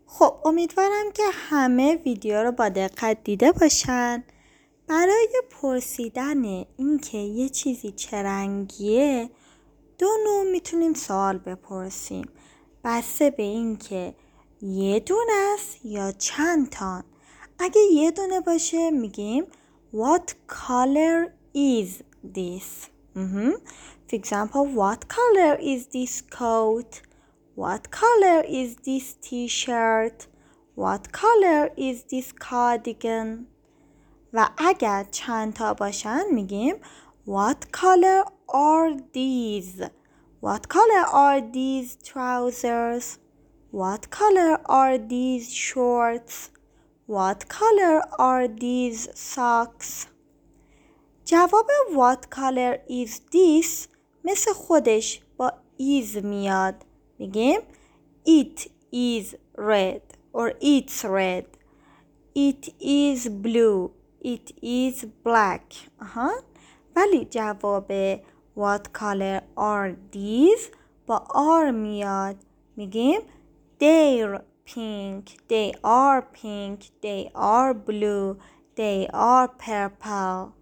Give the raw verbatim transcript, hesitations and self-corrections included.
خب امیدوارم که همه ویدیو رو با دقت دیده باشن. برای پرسیدن اینکه یه چیزی چه رنگیه دو نوع میتونیم سوال بپرسیم، بسته به اینکه یه دونه است یا چند تا. اگه یه دونه باشه میگیم What color is this? mm-hmm. For example, what color is this coat? What color is this t-shirt? What color is this cardigan? و اگر چند تا باشن میگیم What color are these? What color are these trousers? What color are these shorts? What color are these socks? جواب What color is this مثل خودش با is میاد. میگیم It is red or it's red. It is blue. It is black. آها. ولی جواب What color are these با are میاد. میگیم They're pink. They are pink. They are blue. They are purple.